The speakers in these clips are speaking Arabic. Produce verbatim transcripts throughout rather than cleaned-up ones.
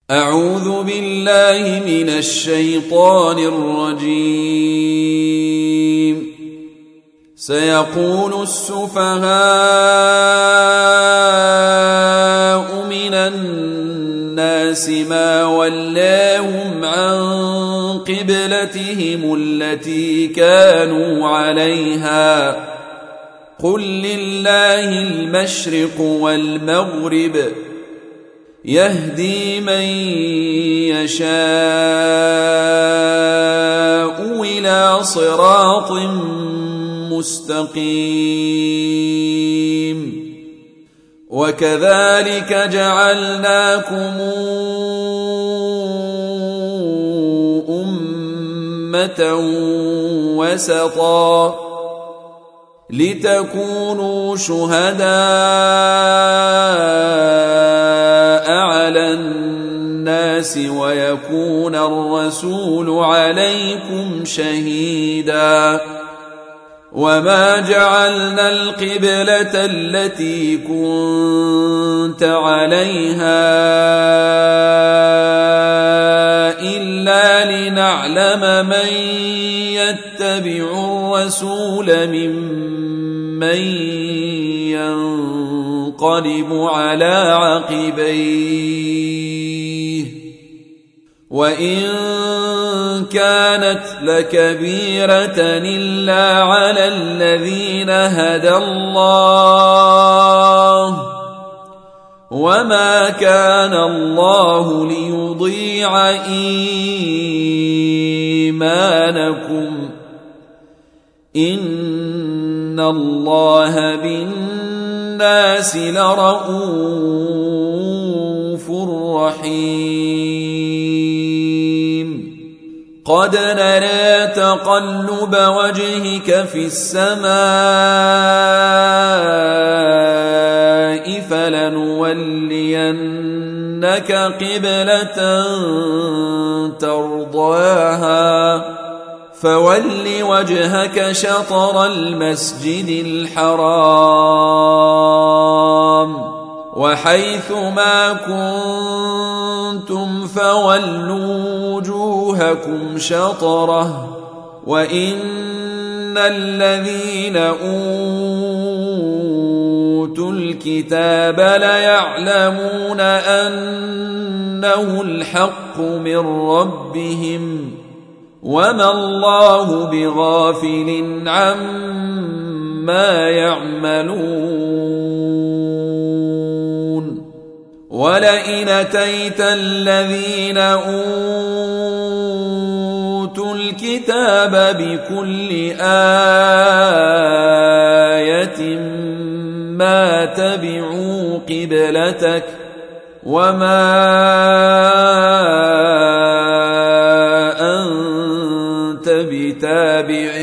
أعوذ بالله من الشيطان الرجيم. سيقول السفهاء من الناس ما ولاهم عن قبلتهم التي كانوا عليها قل لله المشرق والمغرب يهدي من يشاء إلى صراط مستقيم. وكذلك جعلناكم أمة وسطا لتكونوا شهداء على الناس ويكون الرسول عليكم شهيدا. وما جعلنا القبلة التي كنت عليها إلا لنعلم من يتبع الرسول ممن ينقلب على عقبيه وإن كانت لكبيرة إلا على الذين هدى الله وما كان الله ليضيع إيمانكم إن الله بالناس لرءوف رحيم. قد نرى تقلب وجهك في السماء فلنولينك قبلة ترضاها فول وجهك شطر المسجد الحرام وحيث ما كنتم فولوا وجوهكم شطره وإن الذين أوتوا الكتاب ليعلمون أنه الحق من ربهم وما الله بغافل عما يعملون. ولئن أتيت الذين أوتوا الكتاب بكل آية ما تبعوا قبلتك وما أنت بتابع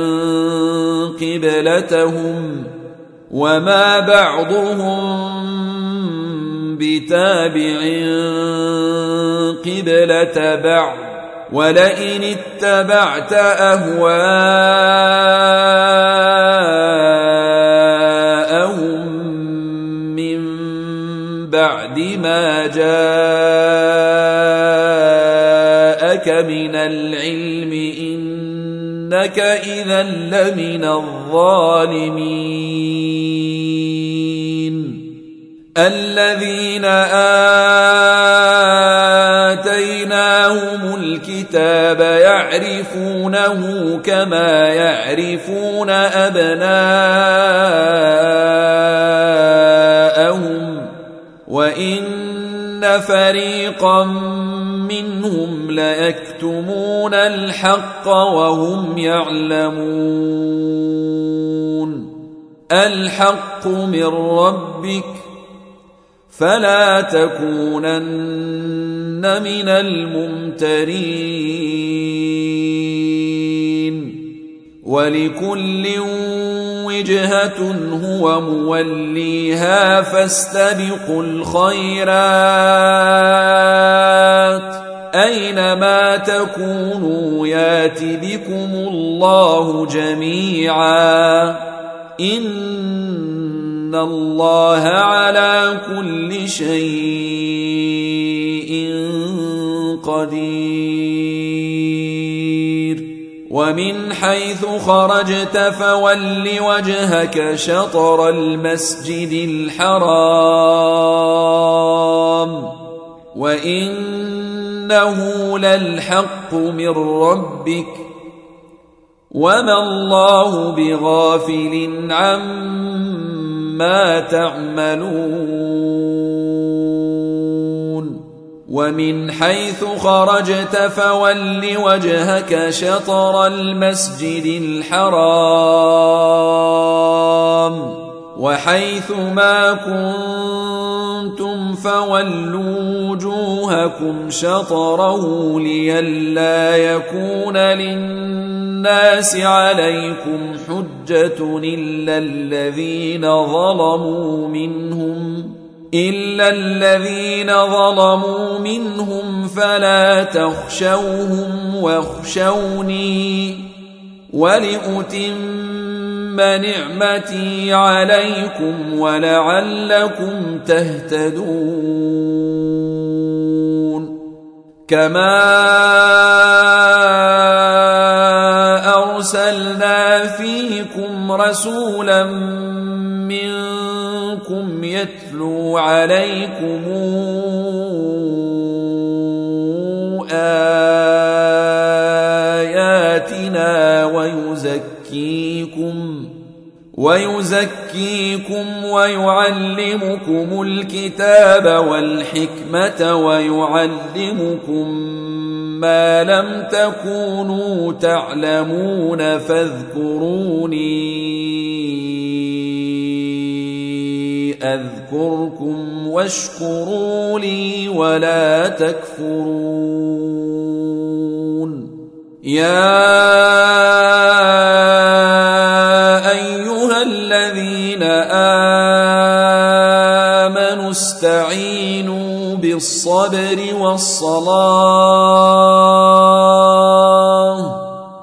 قبلتهم وما بعضهم بتابع قبلة بعض ولئن اتبعت أهواءهم من بعد ما جاءك من العلم إنك إذا لمن الظالمين. الذين آتيناهم الكتاب يعرفونه كما يعرفون أبناءهم وإن فريقا منهم ليكتمون الحق وهم يعلمون. الحق من ربك فلا تكونن من الممترين. ولكل وجهة هو موليها فاستبقوا الخيرات أينما تكونوا يات بكم الله جميعا إن الله على كل شيء قدير ومن حيث خرجت فول وجهك شطر المسجد الحرام وإنه للحق من ربك وما الله بغافل عما تعملون ومن حيث خرجت فول وجهك شطر المسجد الحرام وحيث ما كنتم فولوا وجوهكم شطره لئلا يكون للناس عليكم حجة إلا الذين ظلموا منهم إلا الذين ظلموا منهم فلا تخشوهم واخشوني ولأتم نعمتي عليكم ولعلكم تهتدون كما أرسلنا فيكم رسولا منكم يتلو عليكم آياتنا ويزكيكم ويزكيكم ويعلمكم الكتاب والحكمة ويعلمكم ما لم تكونوا تعلمون فاذكروني أذكركم واشكروا لي ولا تكفرون يا أيها الذين آمنوا استعينوا بالصبر والصلاة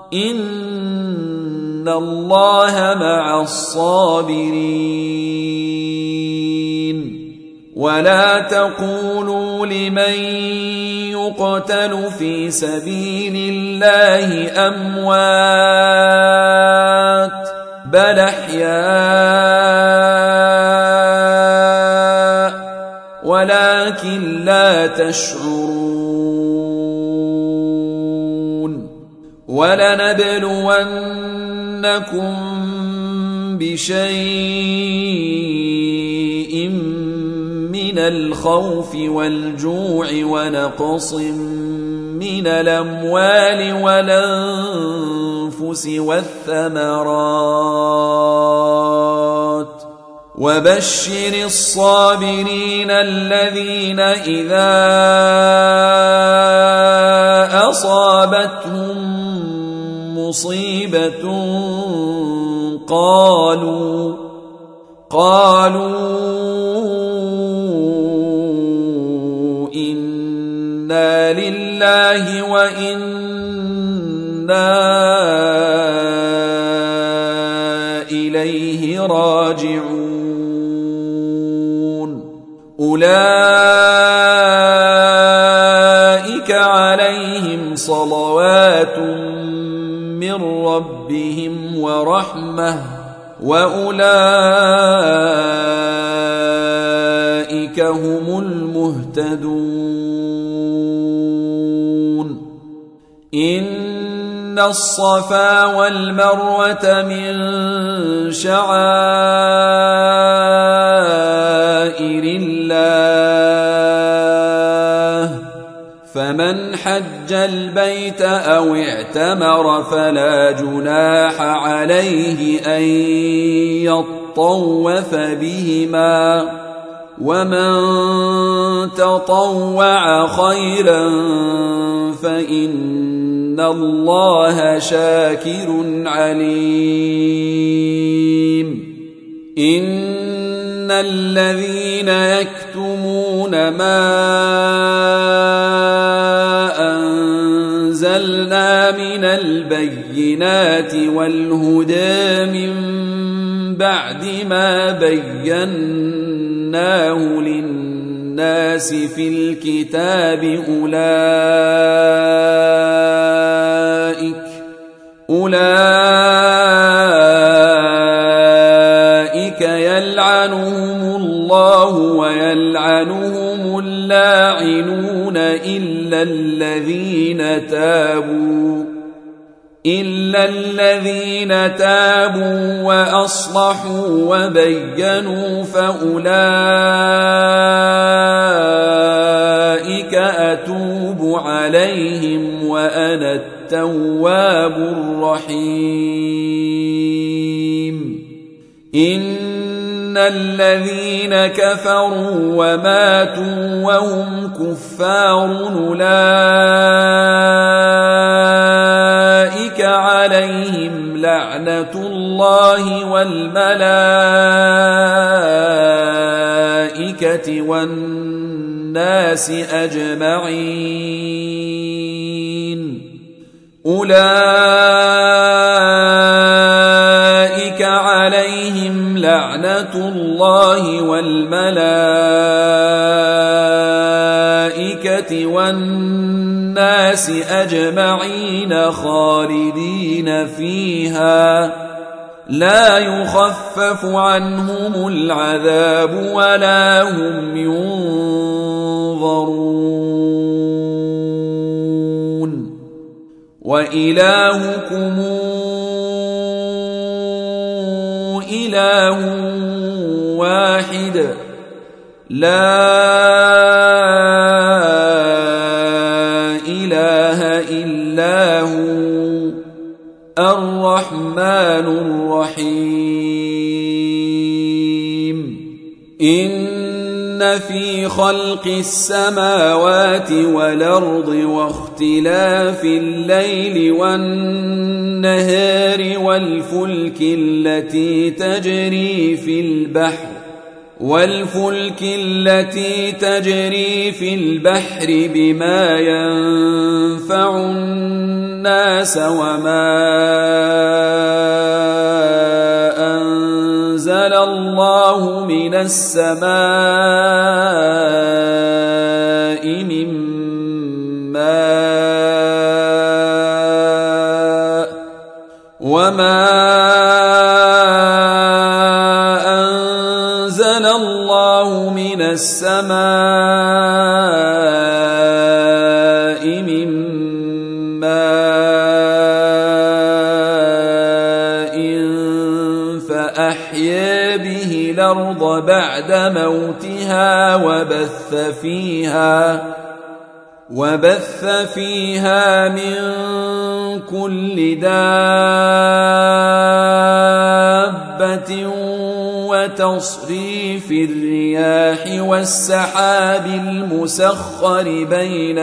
إن الله مع الصابرين ولا تقولوا لمن يقتل في سبيل الله أموات بل أحياء ولكن لا تشعرون ولنبلونكم بشيء من الخوف والجوع ونقص من الأموال والأنفس والثمرات وبشر الصابرين الذين إذا أصابتهم مصيبة قالوا قالوا إنا لله وإنا إليه راجعون أولئك عليهم صلوات من ربهم ورحمة وأولئك هم المهتدون إن الصفا والمروة من شعائر الله فمن حج البيت أو اعتمر فلا جناح عليه أن يطوف بهما ومن تطوع خيرا فإن الله شاكر عليم إن الذين يكتمون ما أنزلنا من البينات والهدى من بعد ما بيناه للناس الناس في الكتاب أولئك أولئك يلعنهم الله ويلعنهم اللاعنون إلا الذين تابوا إلا الذين تابوا وأصلحوا وبينوا فأولئك أتوب عليهم وأنا التواب الرحيم إن الذين كفروا وماتوا وهم كفار أولئك عليهم لعنة الله والملائكة والناس أجمعين أولئك عليهم لعنة الله والملائكة والناس أجمعين خالدين فيها لا يخفف عنهم العذاب ولا هم ينظرون وإلهكم إله واحد لا إله إلا هو الرحمن الرحيم إن في خلق السماوات والأرض واختلاف الليل والنهار والفلك التي تجري في البحر والفلك التي تجري في البحر بما ينفع الناس وما أنزل الله من السماء من ماء وما أنزل الله من السماء من ماء فأحيا به الأرض بعد موتها وبث فيها وبث فيها من كل دابة وتصريف الرياح والسحاب المسخر بين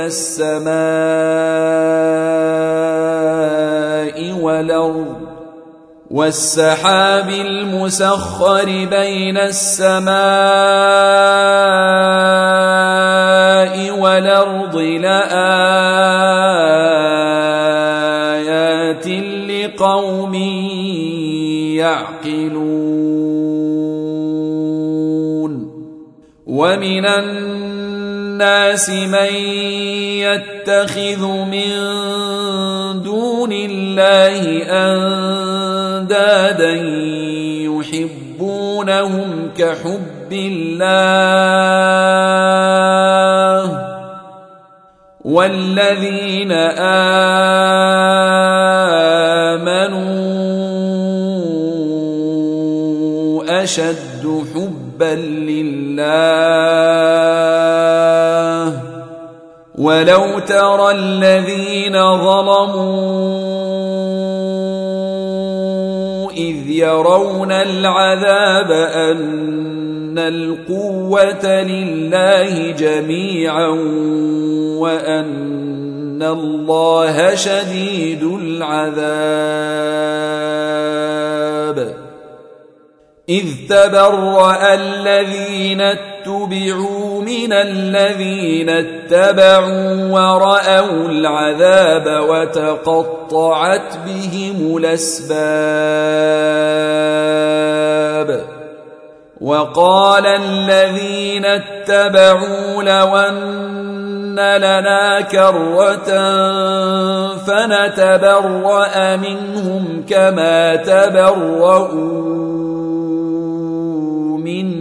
السماء والأرض والسحاب المسخر بين السماء والأرض لآيات لقوم يعقلون ومن الناس من يتخذ من دون الله أندادا يحبونهم كحب الله والذين آمنوا أشد حبا لله ولو ترى الذين ظلموا إذ يرون العذاب أن القوة لله جميعا وأن الله شديد العذاب إذ تبرأ الذين اتبعوا من الذين اتبعوا ورأوا العذاب وتقطعت بهم الأسباب وقال الذين اتبعوا لو أن لنا كرة فنتبرأ منهم كما تبرؤوا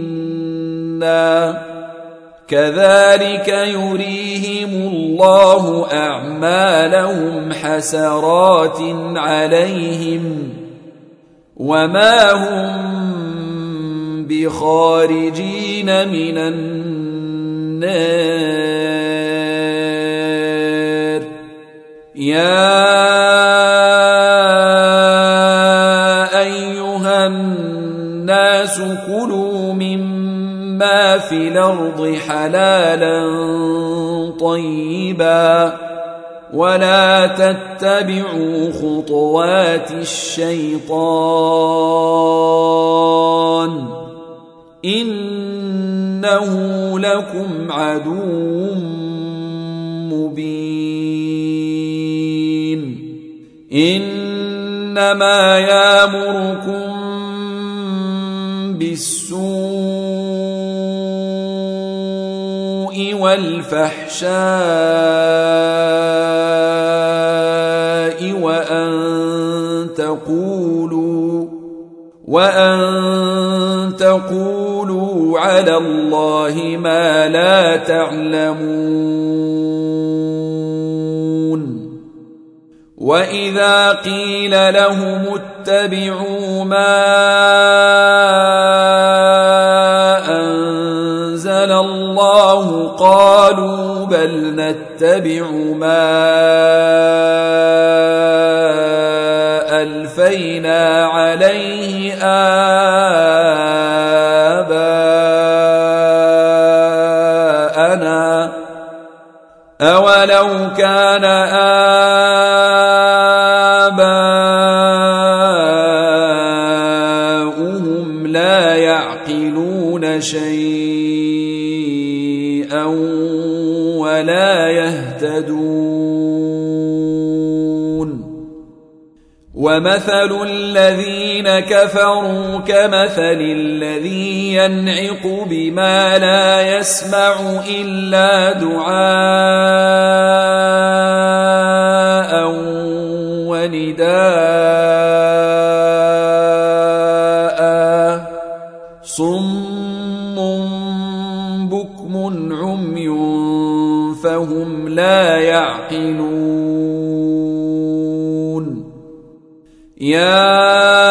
منا كذلك يريهم الله أعمالهم حسرات عليهم وما هم بخارجين من النار يا أيها الناس كلوا مما في الأرض حلالا طيبا ولا تتبعوا خطوات الشيطان إنه لكم عدو مبين إنما يأمركم بالسوء والفحشاء وأن تقولوا وأن تقولوا على الله ما لا تعلمون وإذا قيل لهم اتبعوا ما أنزل الله قالوا بل نتبع ما ألفينا عليه آباءنا أولو كان آباؤهم لا يعقلون شيئا ولا يهتدون ومثل الذين كفروا كمثل الذي ينعق بما لا يسمع إلا دعاء ونداء صم بكم عمي فهم لا يعقلون يا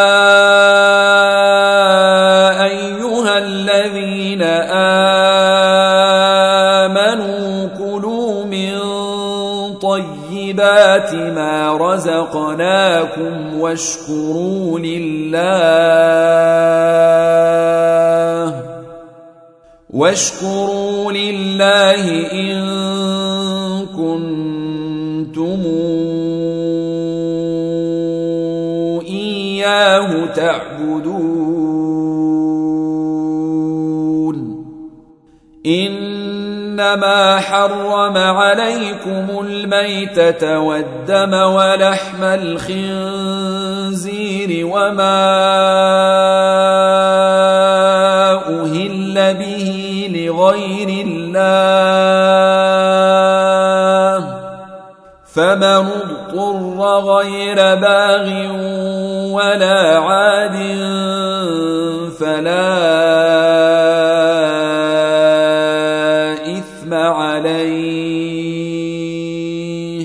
أيها الذين آمنوا كلوا من طيبات ما رزقناكم واشكروا لله واشكروا لله إن كنتم إياه تعبدون إنما حرم عليكم الميتة والدم ولحم الخنزير وما أهل به لغير الله فمن اضطر غير باغ ولا عاد فلا إثم عليه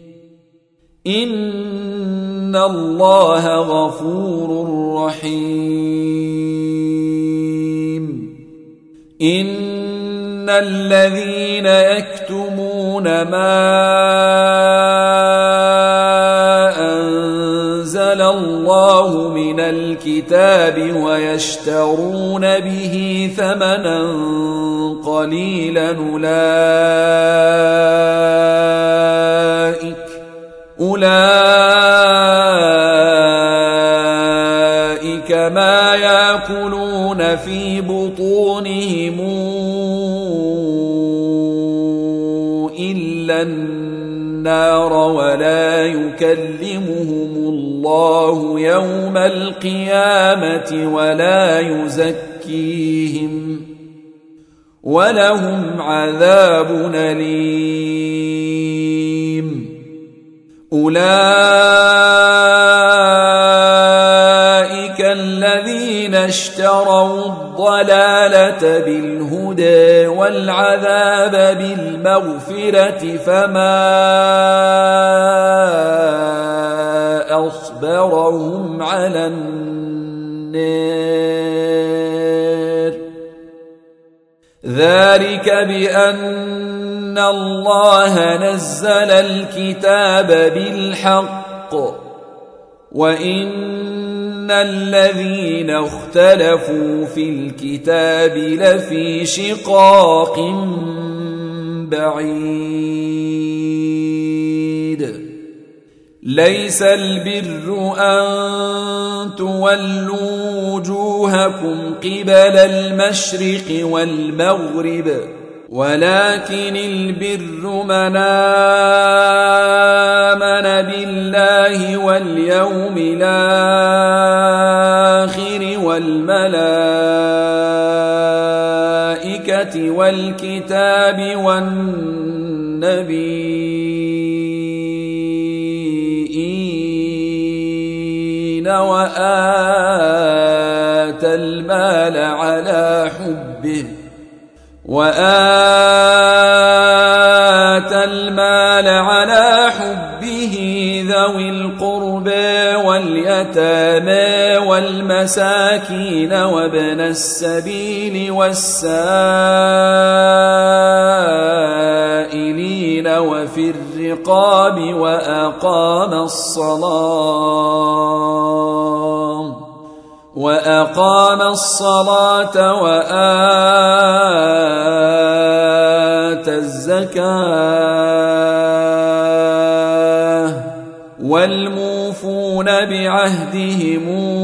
إن الله غفور رحيم إن الذين يكتمون ما أنزل الله من الكتاب ويشترون به ثمنا قليلا أولئك أولئك ما يأكلون في بطونهم إلا النار ولا يكلمهم الله يوم القيامة ولا يزكيهم يزكيهم ولهم عذاب أليم. أولئك الذين اشتروا الضلالة بالهدى والعذاب بالمغفرة فما أصبرهم على النار. ذلك بأن الله نزل الكتاب بالحق وإن الذين اختلفوا في الكتاب لفي شقاق بعيد. ليس البر أن تولوا وجوهكم قبل المشرق والمغرب ولكن البر من آمن بالله واليوم الآخر والملائكة والكتاب والنبيين وآتى المال على حبه وآتى المال على حبه ذوي القربى واليتامى والمساكين وابن السبيل والسائلين وفي الرقاب وأقام الصلاة وأقام الصلاة وآتى الزكاة والموفون بعهدهم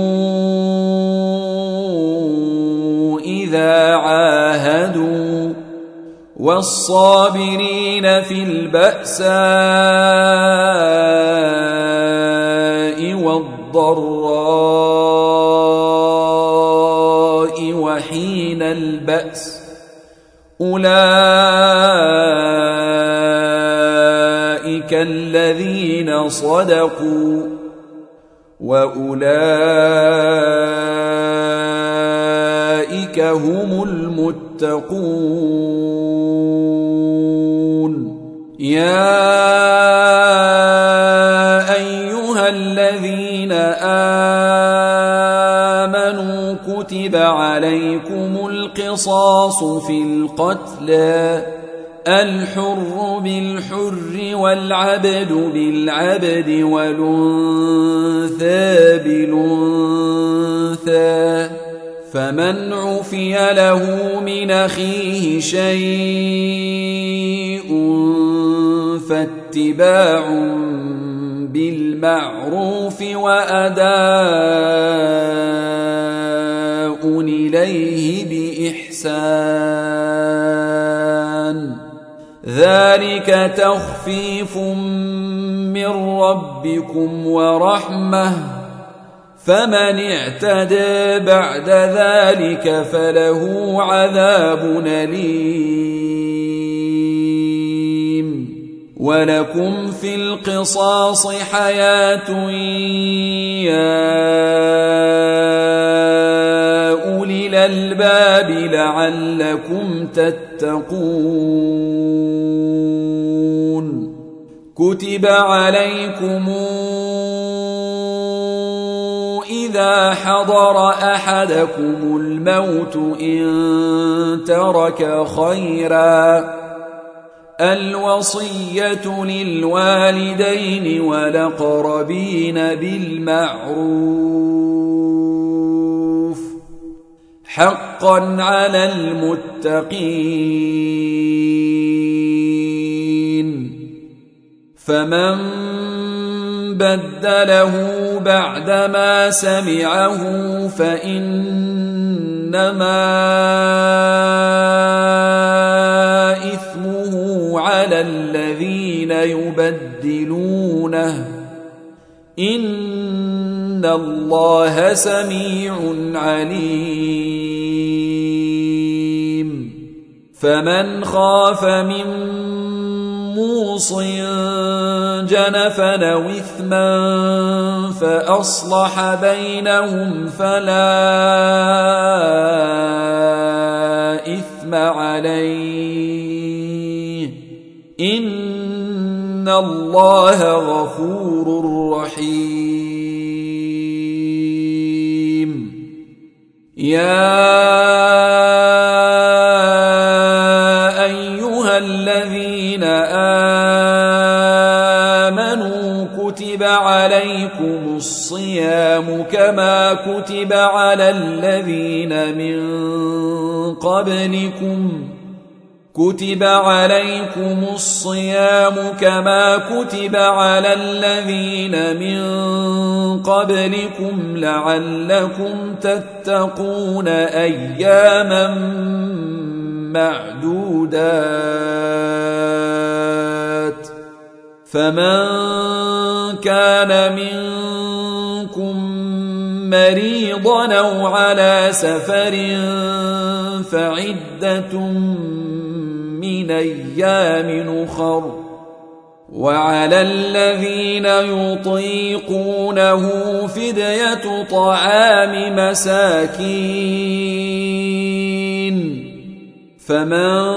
إذا عاهدوا والصابرين في البأساء والضراء وحين البأس أولئك الذين صدقوا وأولئك هم المتقون. يا أيها الذين آمنوا كتب عليكم القصاص في القتلى الحر بالحر والعبد بالعبد والأنثى بالأنثى فمن عفي له من أخيه شيء فاتباع بالمعروف وأداء إليه بإحسان ذلك تخفيف من ربكم ورحمة فمن اعتدى بعد ذلك فله عذاب أليم. ولكم في القصاص حياة يا أولي الألباب لعلكم تتقون. كتب عليكم إذا حضر أحدكم الموت إن ترك خيرا الوصية للوالدين والأقربين بالمعروف حقا على المتقين. فمن بدله بعدما سمعه فإنما إثمه على الذين يبدلونه إن الله سميع عليم. فمن خاف من موص جنفا أو إثما فأصلح بينهم فلا إثم عليه إن الله غفور رحيم. يا أيها الذين آمنوا كتب عليكم الصيام كما كتب على الذين من قبلكم كتب عليكم الصيام كما كتب على الذين من قبلكم لعلكم تتقون أياما معدودات. فمن كان منكم مريضا أو على سفر فعدة من أيام أخر وعلى الذين يطيقونه فدية طعام مساكين فمن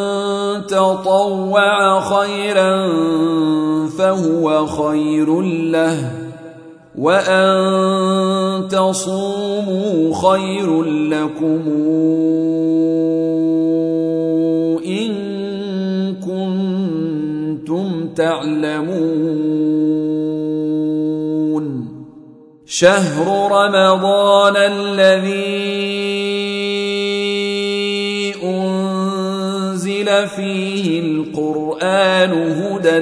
تطوع خيرا فهو خير له وأن تصوموا خير لكم إن كنتم تعلمون. شهر رمضان الذي أنزل فيه القرآن هدى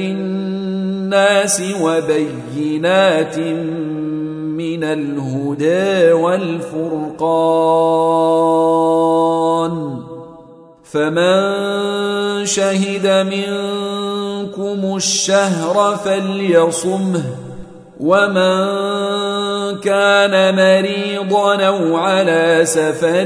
للناس وبينات من الهدى والفرقان فمن شهد منكم الشهر فليصمه ومن كان مريضا أو على سفر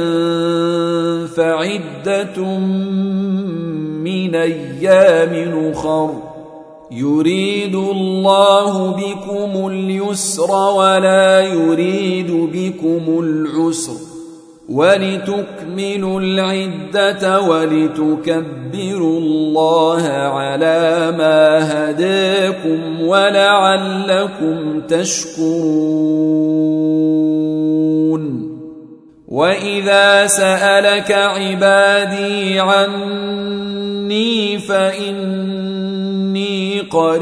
فعدة من أيام أخر يريد الله بكم اليسر ولا يريد بكم العسر ولتكملوا العدة ولتكبروا الله على ما هداكم ولعلكم تشكرون. وإذا سألك عبادي عني فإني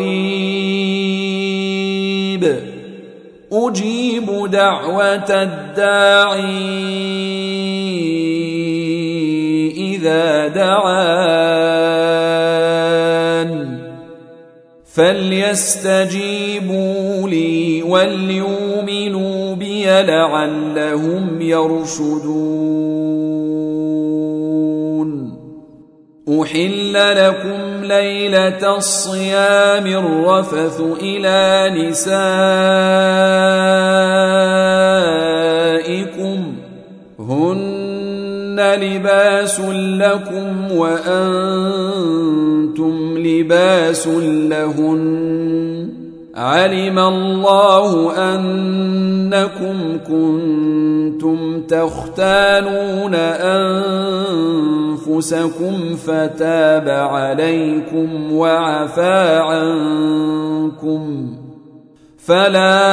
قريب أجيب دعوة الداعي إذا دعان فليستجيبوا لي وليؤمنوا بي لعلهم يرشدون. أحل لكم ليلة الصيام الرفث إلى نسائكم هن لباس لكم وأنتم لباس لهن علم الله أنكم كنتم تختانون أنفسكم فتاب عليكم وعفى عنكم فلا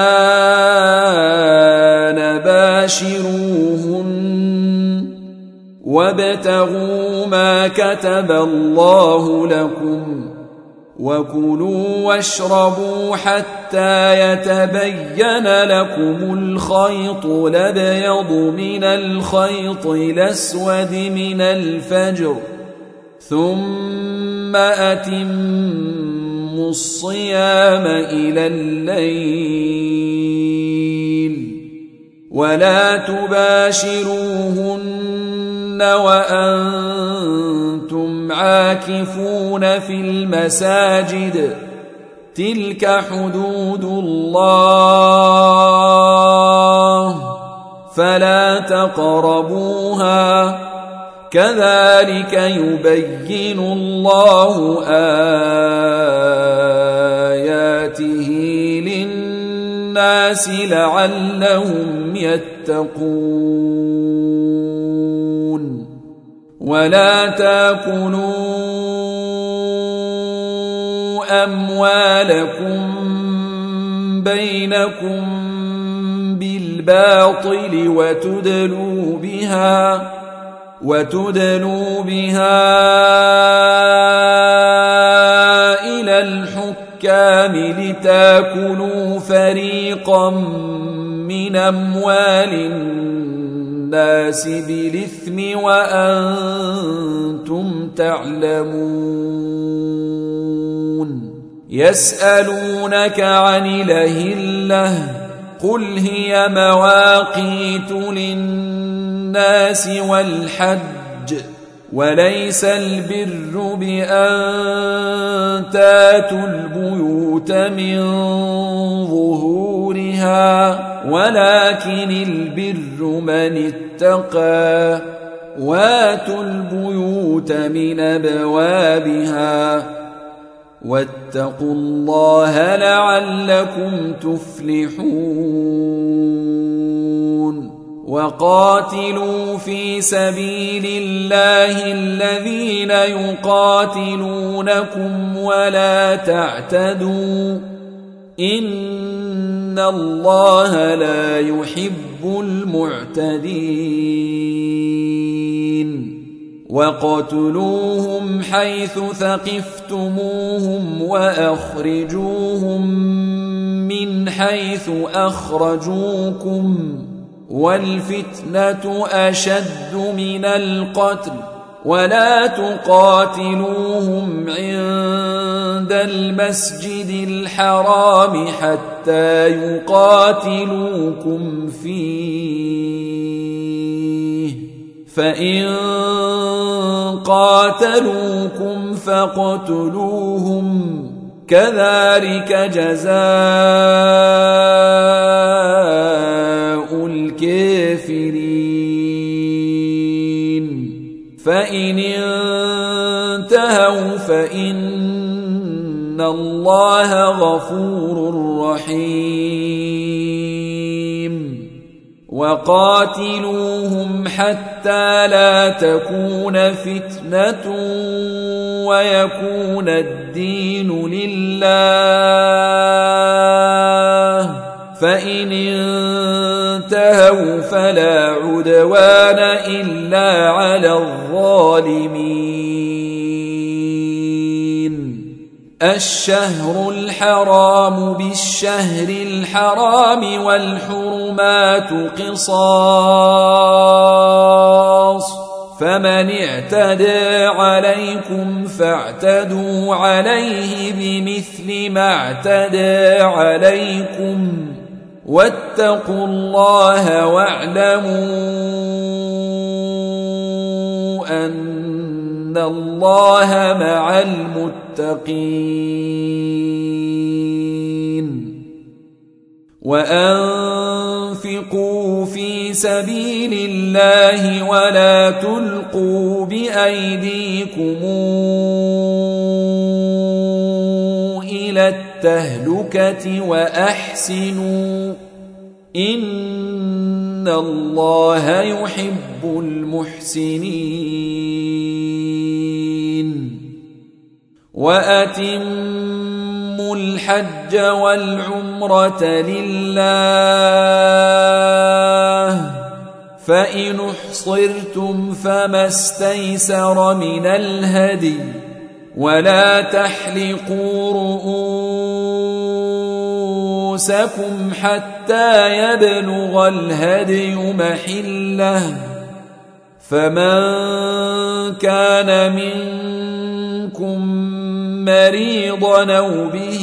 نباشروهن وابتغوا ما كتب الله لكم وكلوا واشربوا حتى يتبين لكم الخيط الأبيض من الخيط الأسود من الفجر ثم أتموا الصيام إلى الليل ولا تباشروهن وأنتم عاكفون في المساجد تلك حدود الله فلا تقربوها كذلك يبين الله آياته للناس لعلهم يتقون ولا تاكلوا أموالكم بينكم بالباطل وتدلوا بها وتدلوا بها إلى الحكام لتاكلوا فريقا من أموال الناس بالإثم وأنتم تعلمون يسألونك عن الأهلة قل هي مواقيت للناس والحج وليس البر بأن تاتوا البيوت من ظهورها ولكن البر من اتقى واتوا البيوت من أبوابها واتقوا الله لعلكم تفلحون وقاتلوا في سبيل الله الذين يقاتلونكم ولا تعتدوا إن الله لا يحب المعتدين وقتلوهم حيث ثقفتموهم وأخرجوهم من حيث أخرجوكم والفتنة أشد من القتل ولا تقاتلوهم عند المسجد الحرام حتى يقاتلوكم فيه فإن قاتلوكم فاقتلوهم كذلك جزاء الكافرين فإن انتهوا فإن الله غفور رحيم وقاتلوهم حتى لا تكون فتنة ويكون الدين لله فإن انتهوا فلا عدوان إلا على الظالمين الشهر الحرام بالشهر الحرام والحرمات قصاص فمن اعتدى عليكم فاعتدوا عليه بمثل ما اعتدى عليكم واتقوا الله واعلموا أن الله مع المتقين وأنفقوا في سبيل الله ولا تلقوا بأيديكم إلى التهلكة وأحسنوا إن الله يحب المحسنين وأتموا الحج والعمرة لله فإن احصرتم فما استيسر من الهدي ولا تحلقوا رؤوسكم حتى يبلغ الهدي محله فمن كان منكم مريضا أو به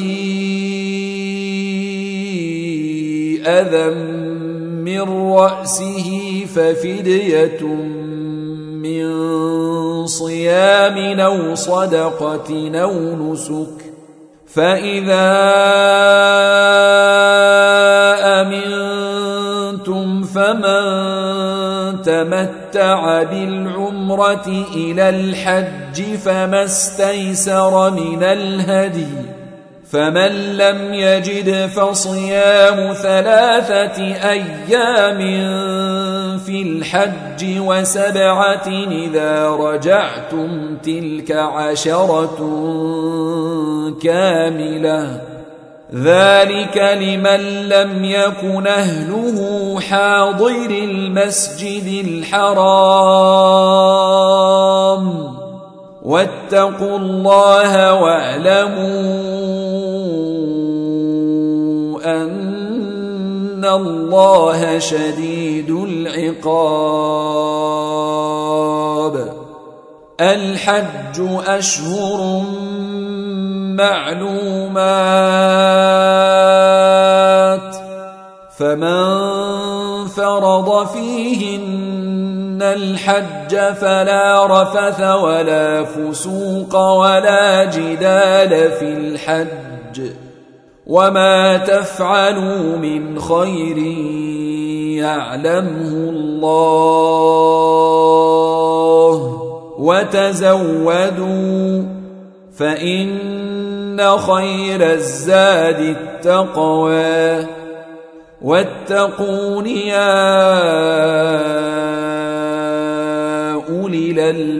أذى من رأسه ففدية من صيام أو صدقة أو نسك فإذا أمنتم فمن تمتع بالعمر العمرة إلى الحج فما استيسر من الهدي فمن لم يجد فصيام ثلاثة أيام في الحج وسبعة إذا رجعتم تلك عشرة كاملة ذلك لمن لم يكن أهله حاضر المسجد الحرام واتقوا الله واعلموا أن الله شديد العقاب. الحج أشهر معلومات فمن فرض فيهن الحج فلا رفث ولا فسوق ولا جدال في الحج وما تفعلوا من خير يعلمه الله وتزودوا فإن خير الزاد التقوى واتقون يا أولي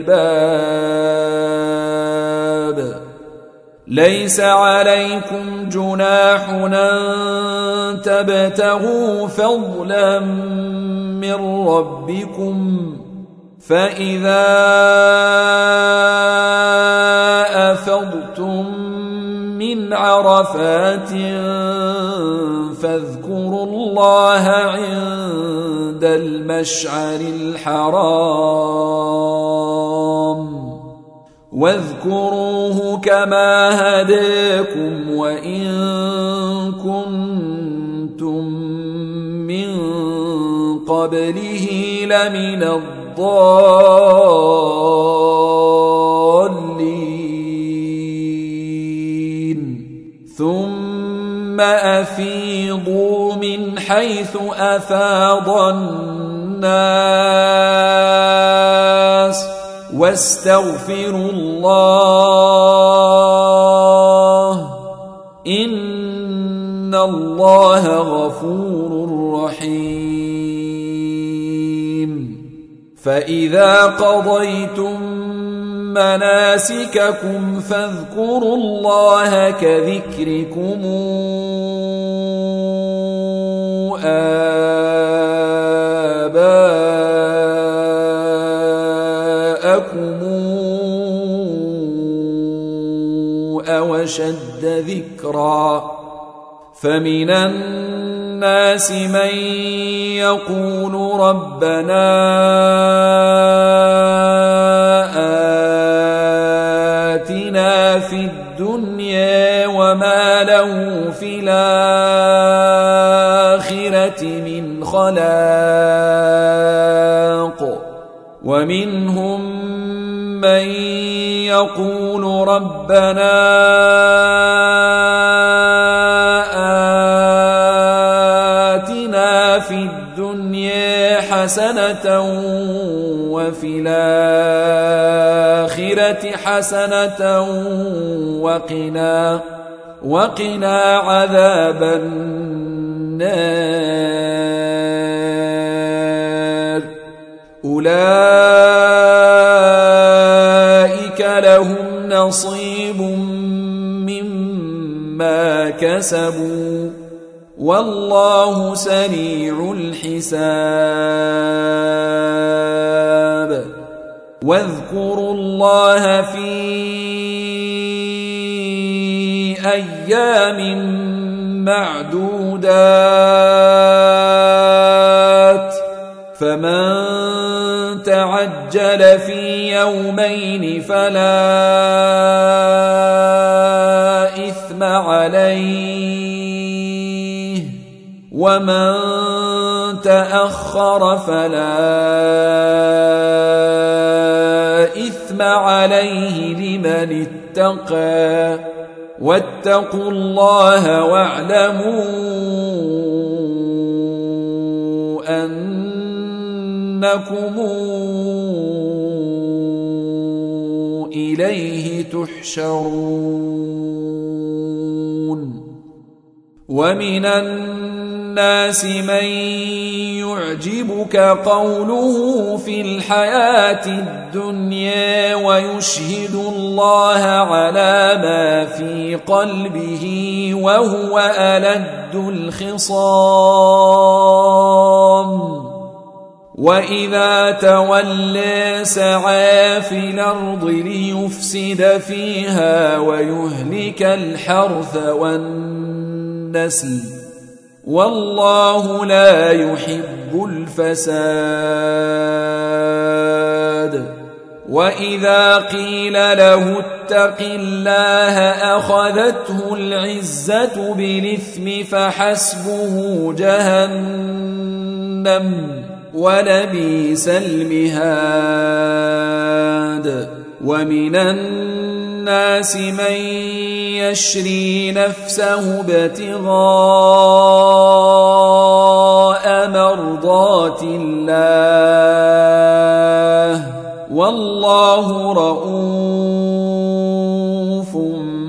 الألباب. ليس عليكم جناح أن تبتغوا فضلا من ربكم فإذا أفضتم من عرفات فاذكروا الله عند المشعر الحرام واذكروه كما هداكم وإن كنتم من قبله لمن الضالين ثم أفيضوا من حيث أفاض الناس واستغفروا الله إن الله غفور رحيم. فإذا قضيتم مناسككم فاذكروا الله كذكركم آباءكم أو أشد ذكرا فمن الناس من يقول ربنا آتنا في الدنيا وما له في الآخرة من خلاق ومنهم من يقول ربنا آتنا في الدنيا حسنة وفي الآخرة حسنة وقنا وقنا عذاب النار. أولئك لهم نصيب مما كسبوا والله سريع الحساب. واذكروا الله في أيام معدودات فمن تعجل في يومين فلا إثم عليه ومن تأخر فلا إثم عليه لمن اتقى واتقوا الله واعلموا أنكم إليه تحشرون ومن الناس من يعجبك قوله في الحياة الدنيا ويشهد الله على ما في قلبه وهو ألد الخصام وإذا تولى سعى في الأرض ليفسد فيها ويهلك الحرث والنسل والله لا يحب الفساد وإذا قيل له اتق الله أخذته العزة بالإثم فحسبه جهنم ولبئس المهاد ومن الناس من يشري نفسه ابتغاء مرضات الله والله رؤوف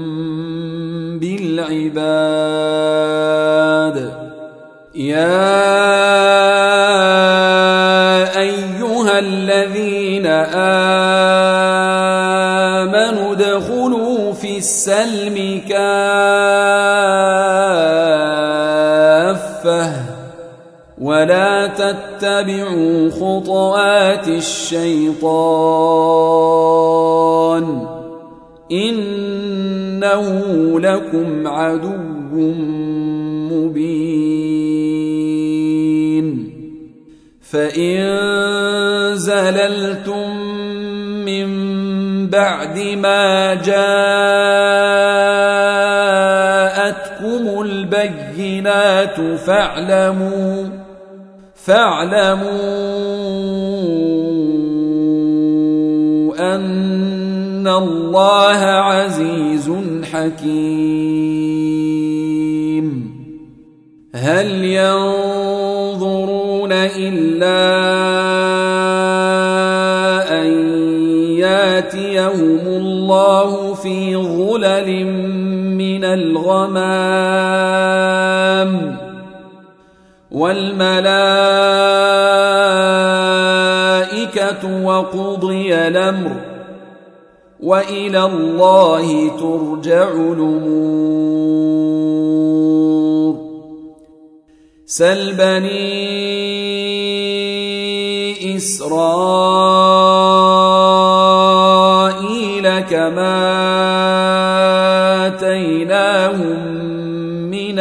بالعباد يا أيها الذين آمنوا ادخلوا في السلم كافة ولا تتبعوا خطوات الشيطان إنه لكم عدو مبين فإن زللتم من بعد ما جاءتكم البينات فاعلموا فاعلموا أن الله عزيز حكيم هل ينظرون إلا أن ياتيهم الله في ظلل من الغمام والملائكة وقضي الأمر وإلى الله ترجع الأمور سل بني إسرائيل كما آتيناهم من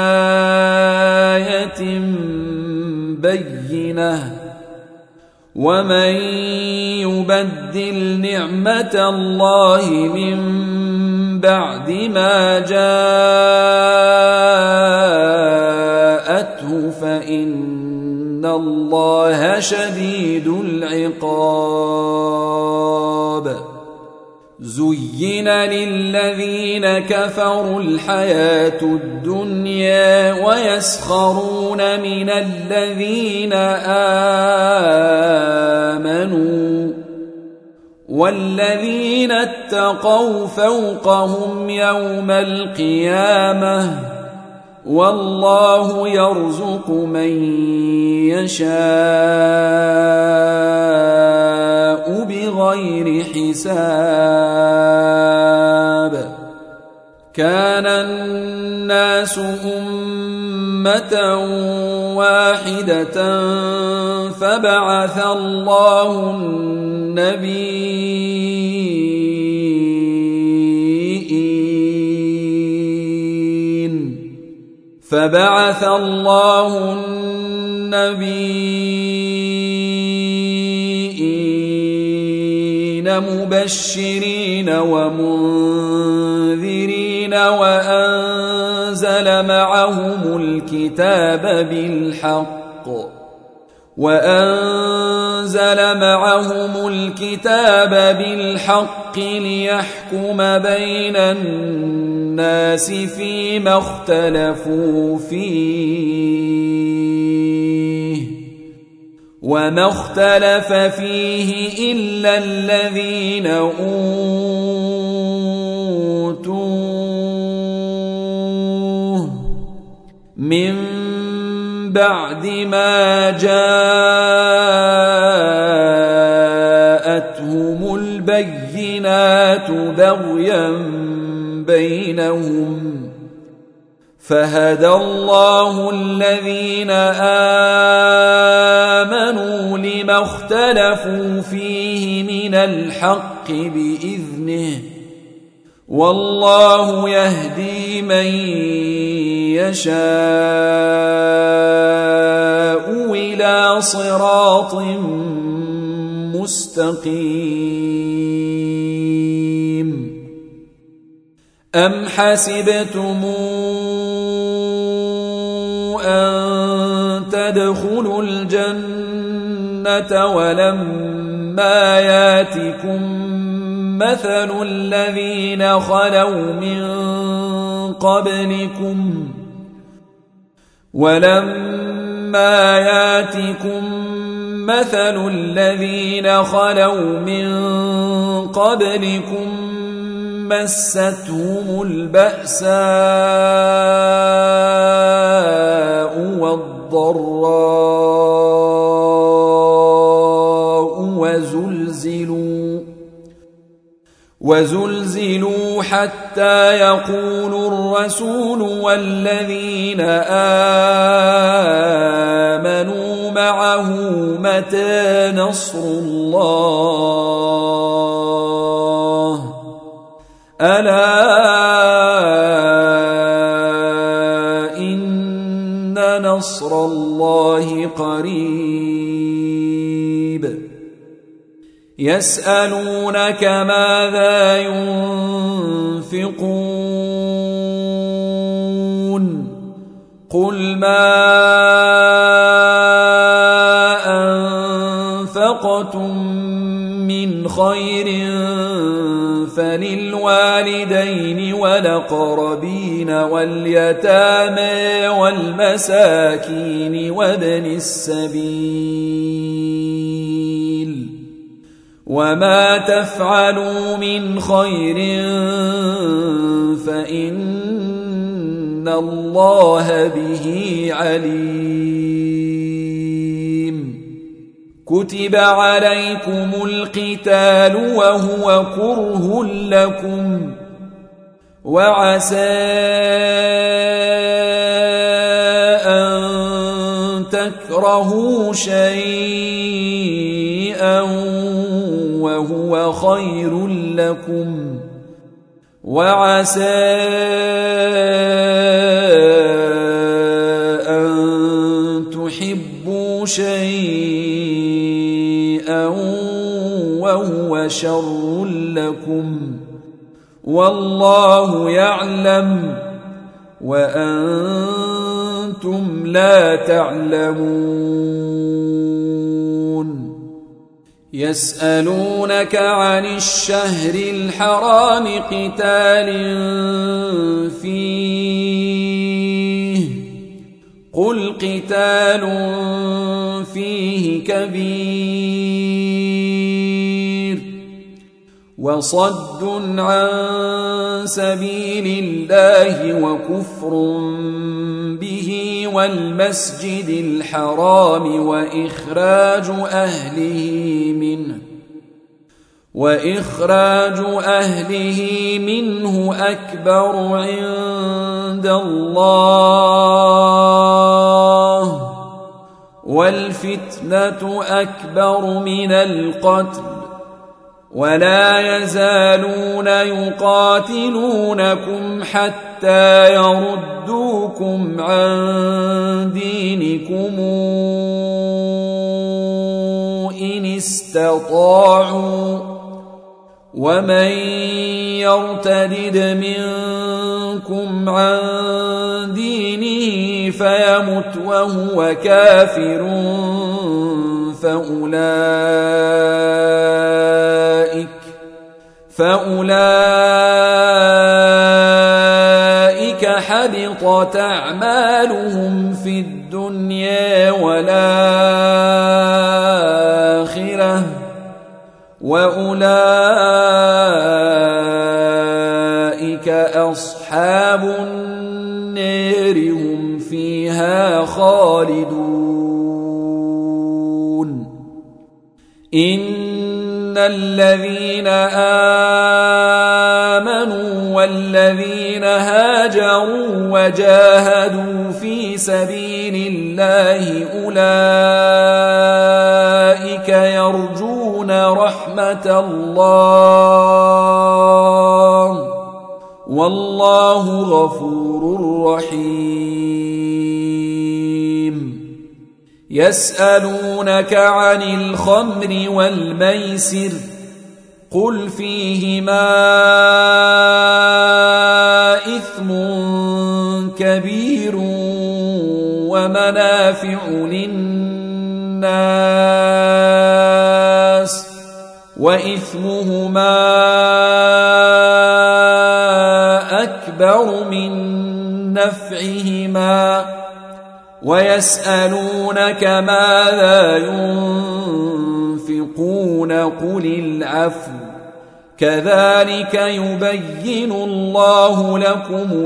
آية بينة ومن يبدل نعمة الله من بعد ما جاءته فإن الله شديد العقاب زين للذين كفروا الحياة الدنيا ويسخرون من الذين آمنوا والذين اتقوا فوقهم يوم القيامة والله يرزق من يشاء بغير حساب كان الناس أمة واحدة فبعث الله النبيين فبعث الله النبيين مبشرين ومنذرين وأنزل معهم الكتاب بالحق وأنزل معهم الكتاب بالحق ليحكم بين الناس فيما اختلفوا فيه وما اختلف فيه إلا الذين أوتوه من بعد ما جاءتهم البينات بغيا بينهم فهدى الله الذين آمنوا لما اختلفوا فيه من الحق بإذنه والله يهدي من يشاء إلى صراط مستقيم. أم حسبتم أن تدخلوا الجنة ولما ياتكم مثل الذين خلوا من قبلكم ولما ياتكم مثل الذين خلوا من قبلكم مستهم البأساء والضراء وزلزلوا وزلزلوا حتى يقول الرسول والذين آمنوا معه متى نصر الله ألا إن نصر الله قريب. يسألونك ماذا ينفقون قل ما أنفقتم من خير فللوالدين والأقربين واليتامى والمساكين وابن السبيل وما تفعلوا من خير فإن الله به عليم. كتب عليكم القتال وهو كره لكم وعسى أن تكرهوا شيئا وهو خير لكم وعسى أن تحبوا شيئا وهو شر لكم والله يعلم وأنتم لا تعلمون. يسألونك عن الشهر الحرام قتال فيه قل قتال فيه كبير وصد عن سبيل الله وكفر به والمسجد الحرام وإخراج أهله منه وإخراج أهله منه أكبر عند الله والفتنة أكبر من القتل ولا يزالون يقاتلونكم حتى يردوكم عن دينكم إن استطاعوا ومن يرتدد منكم عن دينه فيمت وهو كافر فأولئك فأولئك حبطت أعمالهم في الدنيا والآخرة وأولئك أصحاب النار هم فيها خالدون إن الذين آمنوا والذين هاجروا وجاهدوا في سبيل الله أولئك يرجون رحمة الله والله غفور رحيم يسألونك عن الخمر والميسر قل فيهما إثم كبير ومنافع للناس وإثمهما أكبر من نفعهما ويسألونك ماذا ينفقون قل العفو كذلك يبين الله لكم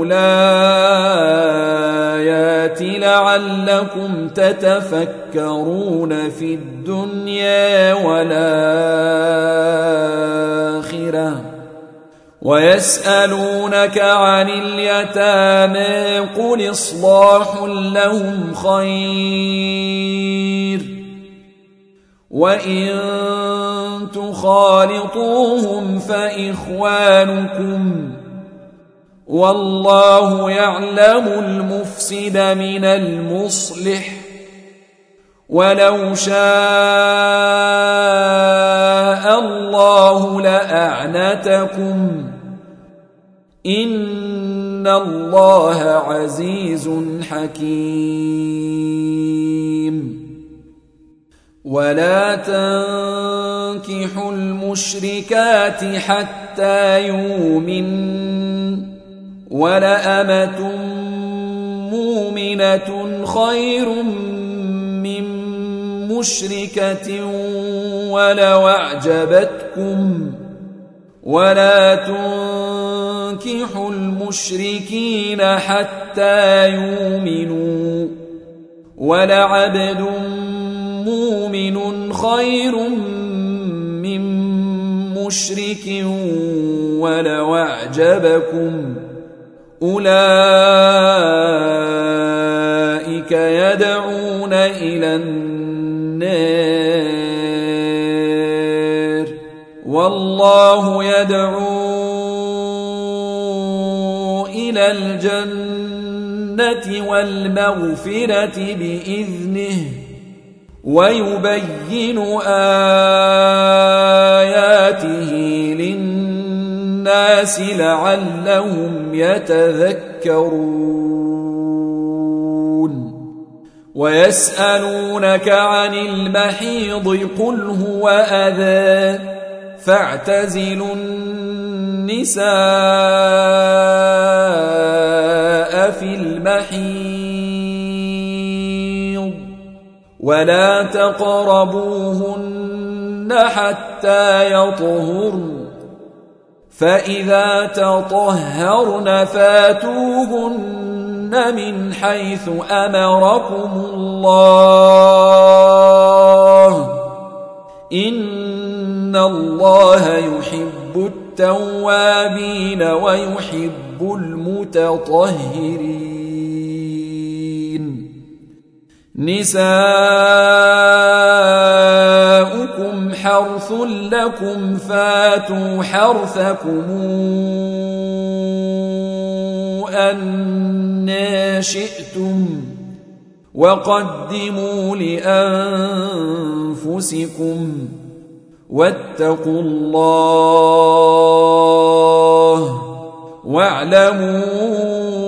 الآيات لعلكم تتفكرون في الدنيا والآخرة ويسألونك عن اليتامى قل إصلاح لهم خير وإن تخالطوهم فإخوانكم والله يعلم المفسد من المصلح ولو شاء الله لأعنتكم إن الله عزيز حكيم ولا تنكحوا المشركات حتى يؤمن ولأمة مؤمنة خير من مشركة ولو أعجبتكم ولا تنكحوا المشركين حتى يؤمنوا ولعبد مؤمن خير من مشرك ولو أعجبكم أولئك يدعون إلى النار والله يدعو إلى الجنة والمغفرة بإذنه ويبين آياته للناس لعلهم يتذكرون ويسألونك عن المحيض قل هو أذى فاعتزلوا النساء في المحيض ولا تقربوهن حتى يطهرن فإذا تطهرن فاتوهن من حيث أمركم الله إن الله يحب التوابين ويحب المتطهرين نساؤكم حرث لكم فاتوا حرثكم أن شئتم وقدموا لأنفسكم واتقوا الله واعلموا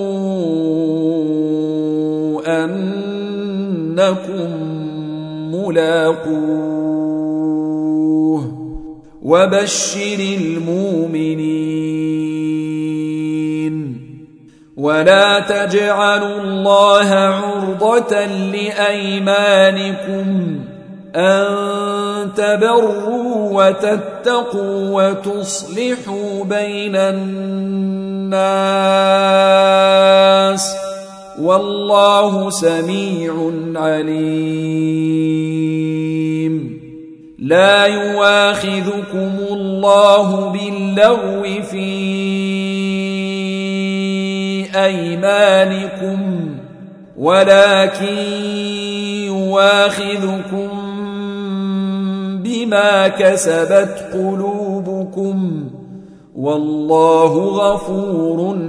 أنكم ملاقوه وبشر المؤمنين ولا تجعلوا الله عرضة لأيمانكم أن تبروا وتتقوا وتصلحوا بين الناس والله سميع عليم. لا يواخذكم الله باللغو في أيمانكم ولكن يواخذكم بما كسبت قلوبكم والله غفور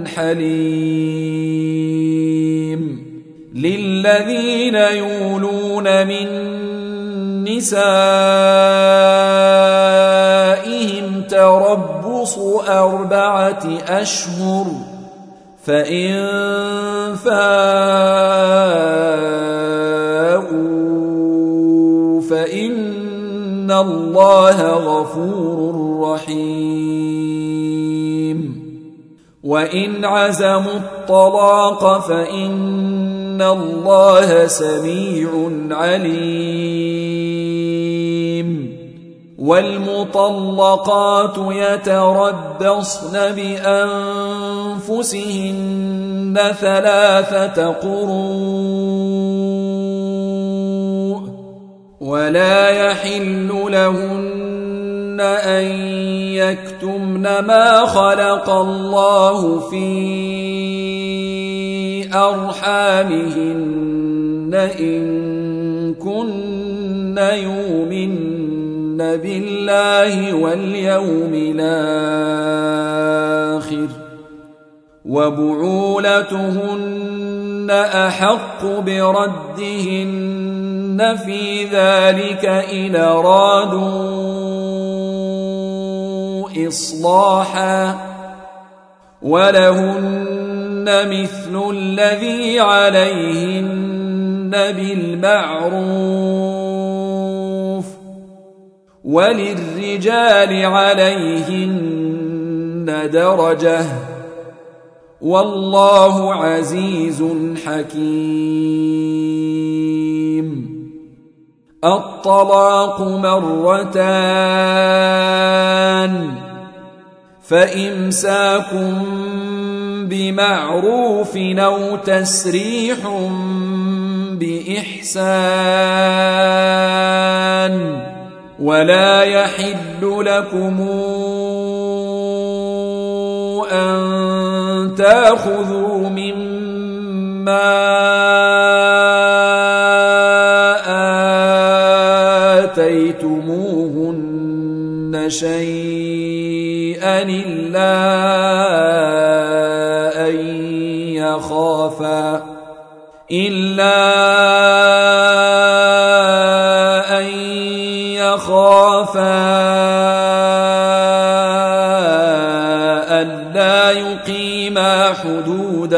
حليم. للذين يولون من نسائهم تربص أربعة أشهر فإن فاءوا فإن الله غفور رحيم. وإن عزموا الطلاق فإن الله سميع عليم. والمطلقات يتربصن بأنفسهن ثلاثة قروء ولا يحل لهن أن يكتمن ما خلق الله في أرحامهن إن كن يؤمن بالله واليوم الآخر وبعولتهن أحق بردهن في ذلك إن أرادوا إصلاحا ولهن مثل الذي عليهن بالمعروف وللرجال عليهن درجة والله عزيز حكيم. الطلاق مرتان فإمساك بمعروف أو تسريح بإحسان ولا يحل لكم أن تأخذوا مما آتيتموهن شيئا إلا أن يخافا إلا أن يخافا ألا يقيما حدود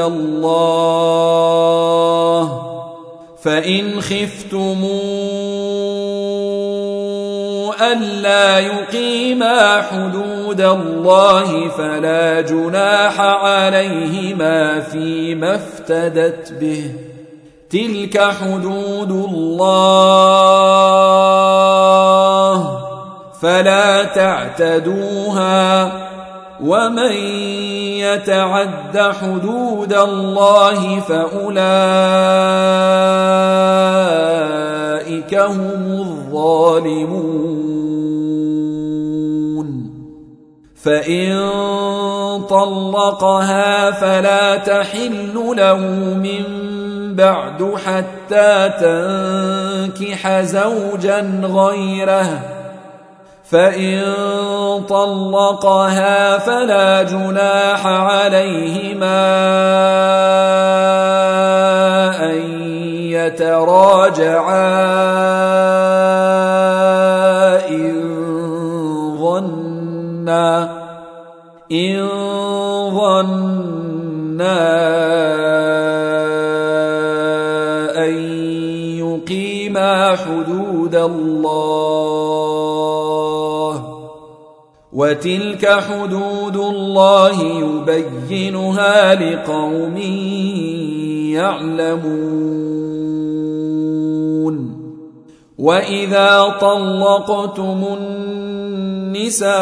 الله فإن خفتموا ألا يقيما حدود الله فلا جناح عليهما فيما افتدت به تلك حدود الله فلا تعتدوها ومن يتعد حدود الله فأولئك هم الظالمون. فإن طلقها فلا تحل له من بعد حتى تنكح زوجا غيره فإن طلقها فلا جناح عليهما أن يتراجعا إن ظنا إن ظنا أن يقيما حدود الله وتلك حدود الله يبينها لقوم يعلمون. وإذا طلقتم النساء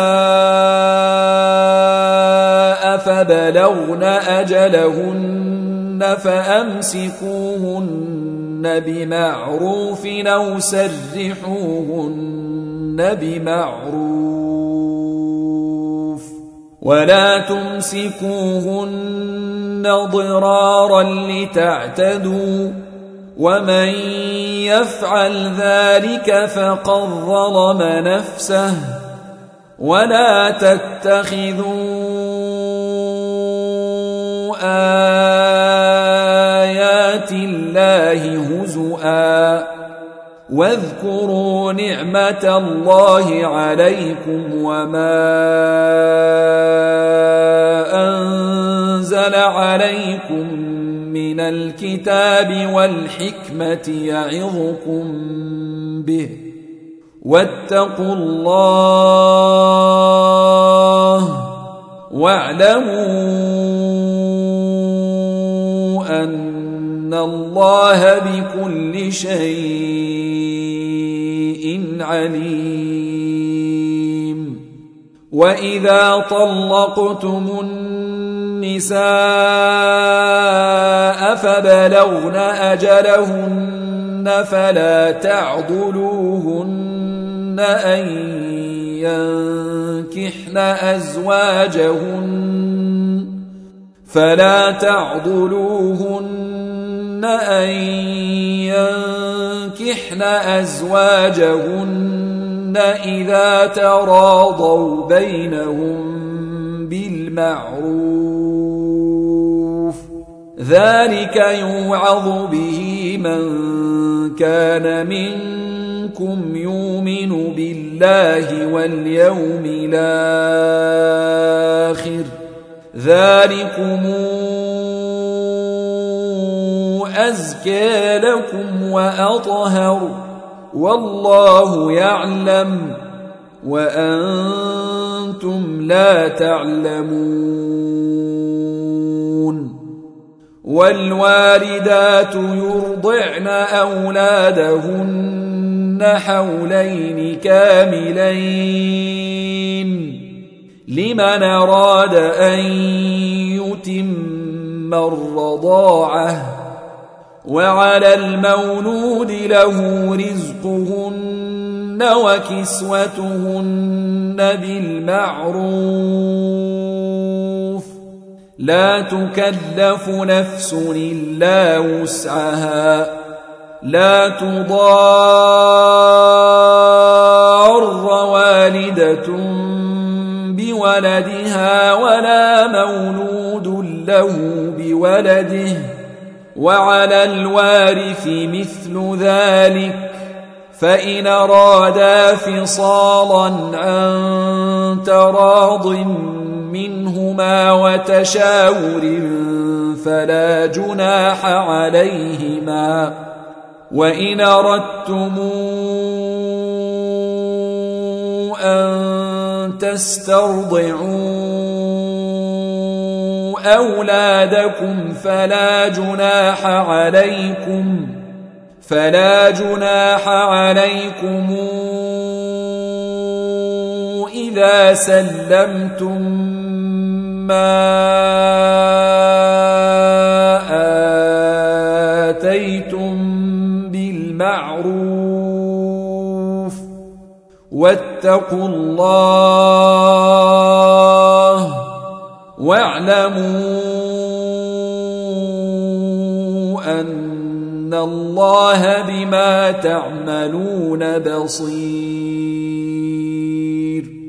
فبلغن أجلهن فأمسكوهن بمعروف أو سرحوهن بمعروف ولا تمسكوهن ضرارا لتعتدوا ومن يفعل ذلك فقد ظلم نفسه ولا تتخذوا آيات الله هزؤا واذكروا نعمة الله عليكم وما أنزل عليكم من الكتاب والحكمة يعظكم به واتقوا الله واعلموا أن الله بكل شيء عليم. وإذا طلقتم النساء فبلغن أجلهن فلا تعضلوهن أن ينكحن أزواجهن فلا تعضلوهن أن ينكحن أزواجهن إذا تراضوا بينهم بالمعروف ذلك يوعظ به من كان منكم يؤمن بالله واليوم الآخر ذلكم أزكى لكم وأطهر والله يعلم وأنتم لا تعلمون. والوالدات يرضعن أولادهن حولين كاملين لمن أراد أن يتم الرضاعة وعلى المولود له رزقهن وكسوتهن بالمعروف لا تكلف نفس إلا وسعها لا تضار والدة بولدها ولا مولود له بولده وعلى الوارث مثل ذلك فإن أرادا فصالا عن تراض منهما وتشاور فلا جناح عليهما. وإن أردتم أن تسترضعوا أولادكم فلا جناح عليكم فلا جناح عليكم إذا سلمتم ما آتيتم بالمعروف واتقوا الله واعلموا أن الله بما تعملون بصير.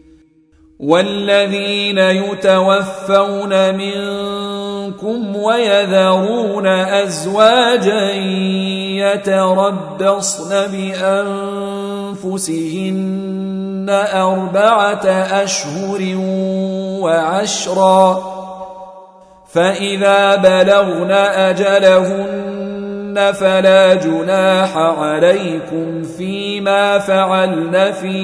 والذين يتوفون منكم ويذرون أزواجا يتربصن بأنفسهن أربعة أشهر وعشرا فإذا بلغن أجلهن فلا جناح عليكم فيما فعلن في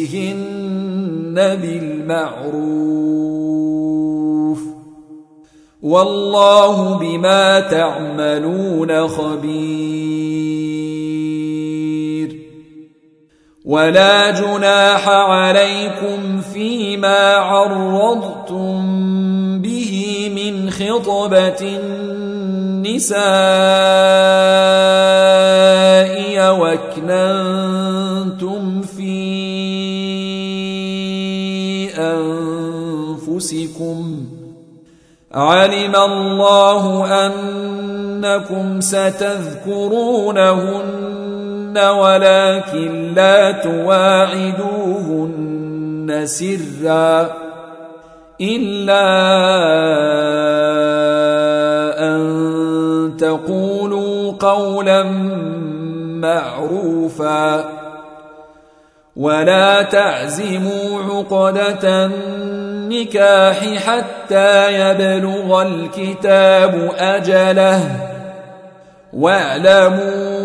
أنفسهن بالمعروف والله بما تعملون خبير. ولا جناح عليكم فيما عرضتم به من خطبة النساء وأكننتم في أنفسكم علم الله أنكم ستذكرونهن ولكن لا تواعدوهن سرا إلا أن تقولوا قولا معروفا ولا تعزموا عقدة النكاح حتى يبلغ الكتاب أجله واعلموا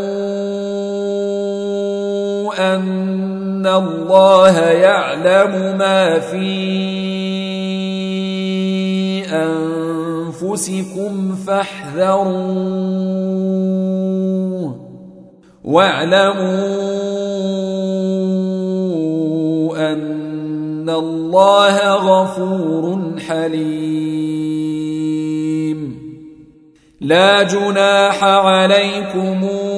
أن الله يعلم ما في أنفسكم فاحذروه واعلموا أن الله غفور حليم. لا جناح عليكم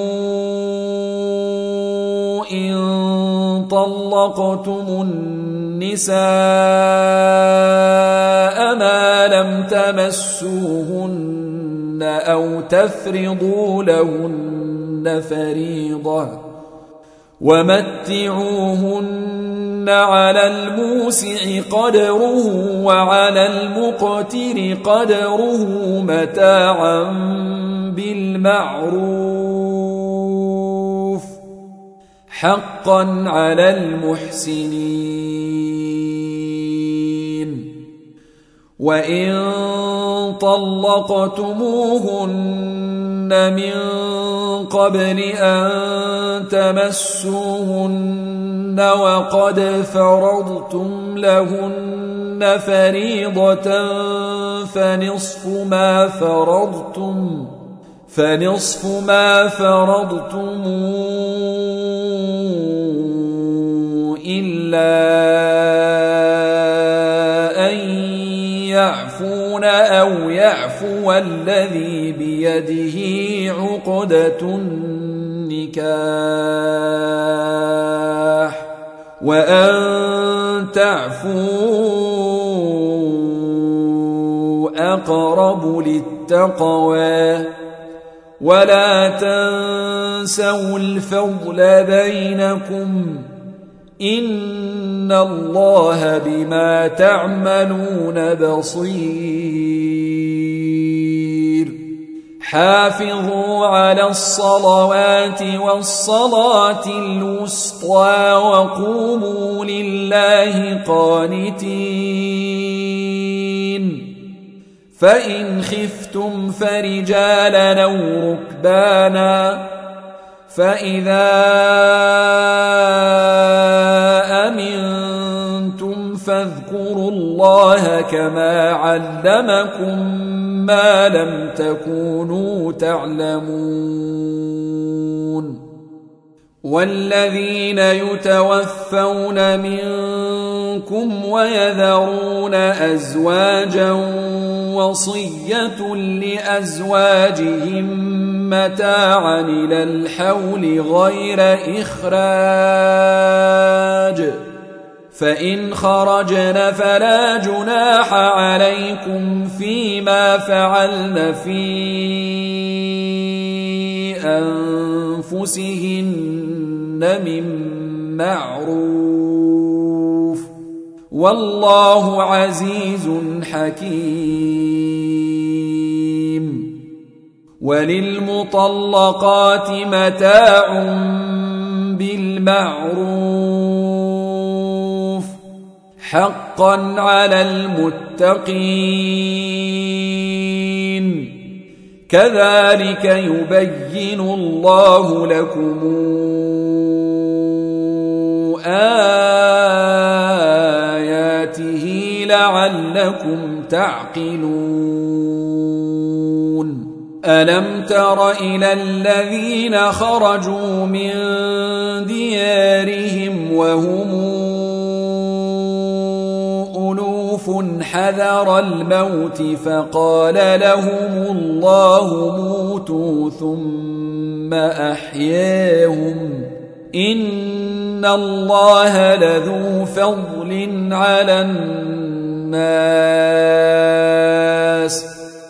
إن طلقتم النساء ما لم تمسوهن أو تفرضوا لهن فريضة ومتعوهن على الموسع قدره وعلى المقتر قدره متاعا بالمعروف حقا على المحسنين. وإن طلقتموهن من قبل أن تمسوهن وقد فرضتم لهن فريضة فنصف ما فرضتم فنصف ما فرضتم إلا أن يعفون أو يعفو الذي بيده عقدة النكاح وأن تعفوا أقرب للتقوى ولا تنسوا الفضل بينكم إن الله بما تعملون بصير. حافظوا على الصلوات والصلاة الوسطى وقوموا لله قانتين. فإن خفتم فرجالا أو ركبانا فإذا أمنتم فاذكروا الله كما علمكم ما لم تكونوا تعلمون. والذين يتوفون منكم ويذرون أزواجا وصية لأزواجهم متاعا إلى الحول غير إخراج فإن خرجن فلا جناح عليكم فيما فعلن في أنفسهن من معروف والله عزيز حكيم. وللمطلقات متاع بالمعروف حقا على المتقين. كذلك يبين الله لكم آياته لعلكم تعقلون ألم تر إلى الذين خرجوا من ديارهم وهم ألوف حذر الموت فقال لهم الله موتوا ثم أحياهم إن الله لذو فضل على الناس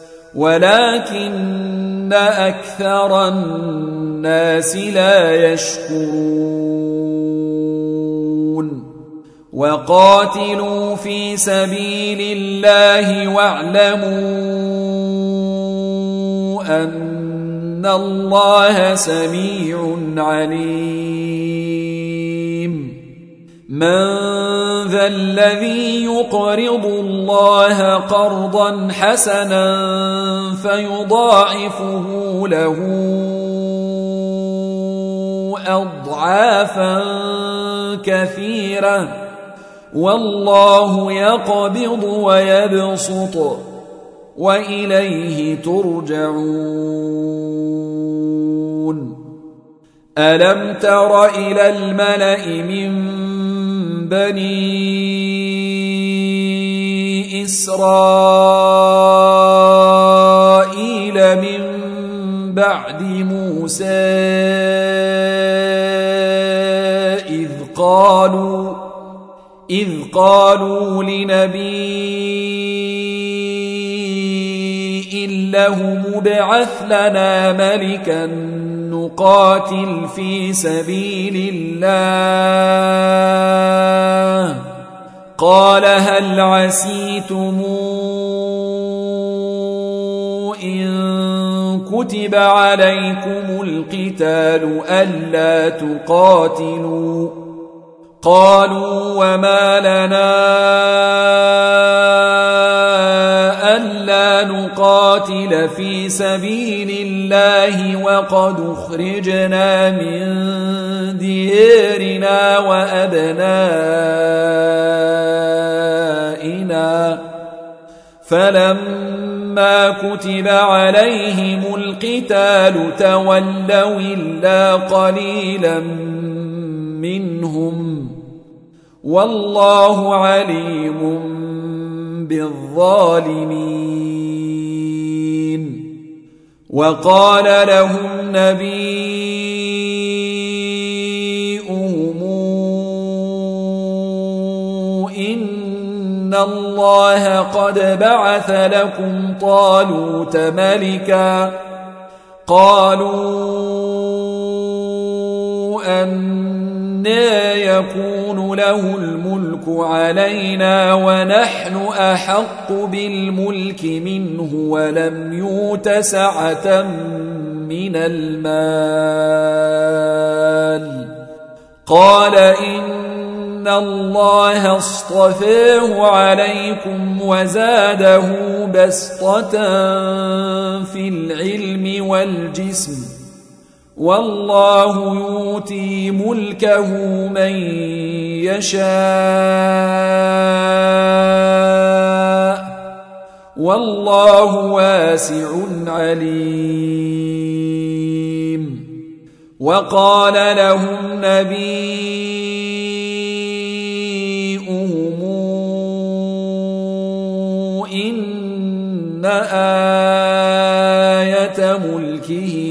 ولكن أكثر الناس لا يشكرون وقاتلوا في سبيل الله واعلموا أن الله سميع عليم من ذا الذي يقرض الله قرضا حسنا فيضاعفه له أضعافا كثيرة والله يقبض ويبسط وإليه ترجعون ألم تر إلى الملأ من بني إسرائيل من بعد موسى إذ قالوا إذ قالوا لنبي له مبعث لنا ملكا نقاتل في سبيل الله قال هل عسيتم إن كتب عليكم القتال ألا تقاتلوا قالوا وما لنا ألا نقاتل في سبيل الله وقد أخرجنا من ديارنا وأبنائنا فلما كتب عليهم القتال تولوا إلا قليلا منهم والله عليم بالظالمين وقال لهم نبيهم إن الله قد بعث لكم طالوت ملكا قالوا أنى يكون له الملك علينا ونحن أحق بالملك منه ولم يؤت سعة من المال قال إن الله اصطفاه عليكم وزاده بسطة في العلم والجسم والله يؤتي ملكه من يشاء والله واسع عليم وقال لهم نبيهم إن آية ملكه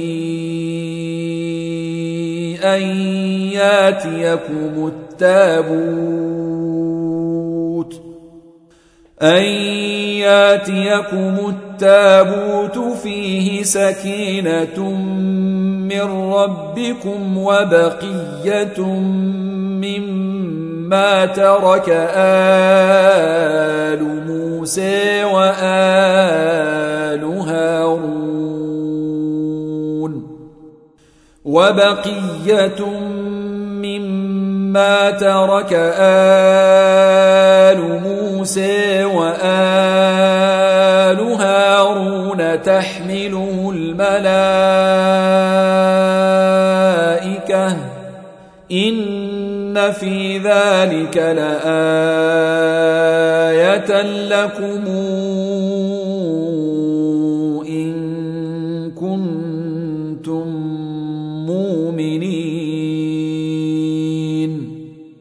أن ياتيكم التابوت أن ياتيكم التابوت فيه سكينة من ربكم وبقية مما ترك آل موسى وآل هارون وبقية مما ترك آل موسى وآل هارون تحمله الملائكة إن في ذلك لآية آية لكم إن كنتم مؤمنين.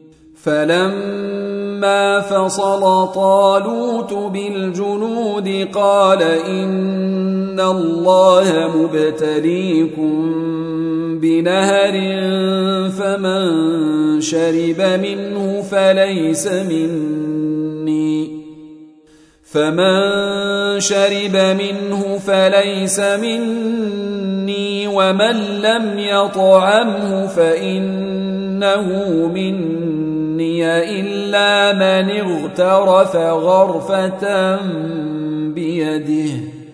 فلما فصل طالوت بالجنود قال إن الله مبتليكم بنهر فمن شرب منه فليس مني فمن شرب منه فليس مني ومن لم يطعمه فإنه مني إلا من اغترف غرفة بيده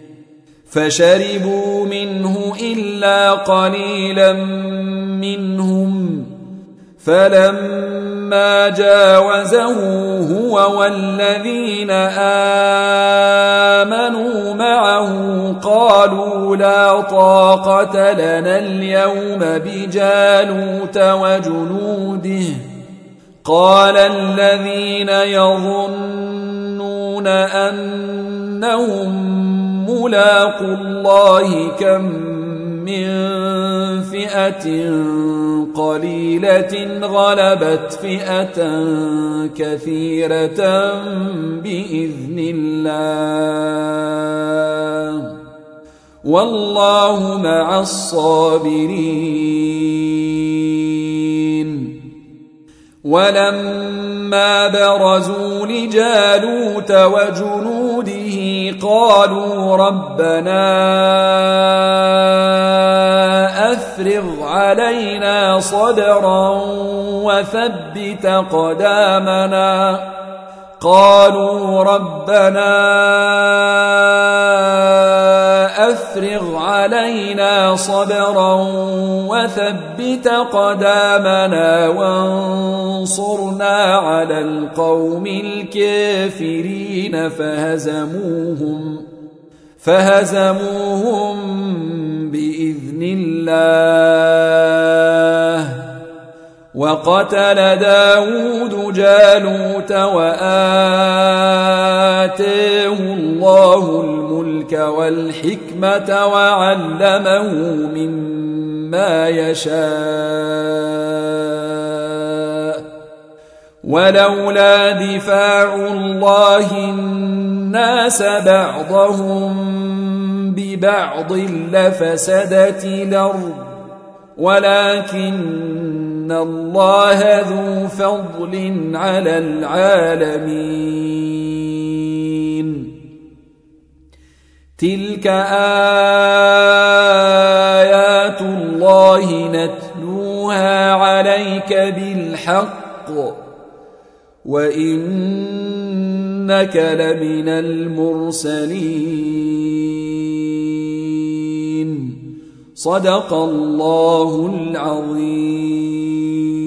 فشربوا منه إلا قليلا منهم. فلما جاوزه هو والذين آمنوا معه قالوا لا طاقة لنا اليوم بجالوت وجنوده. قال الذين يظنون أنهم ملاقو الله كم من فئة قليلة غلبت فئة كثيرة بإذن الله والله مع الصابرين. ولما برزوا لجالوت وجنوده قالوا ربنا أفرغ علينا صبرا وثبت قدامنا قالوا ربنا أفرغ علينا صبرا وثبت قدامنا وانصرنا على القوم الكافرين فهزموهم فهزموهم بإذن الله. وقتل داود جالوت وآتاه الله الملك والحكمة وعلمه مما يشاء ولولا دفاع الله الناس بعضهم ببعض لفسدت الأرض ولكن الله ذو فضل على العالمين. تلك آيات الله نتلوها عليك بالحق وإنك لمن المرسلين. صدق الله العظيم.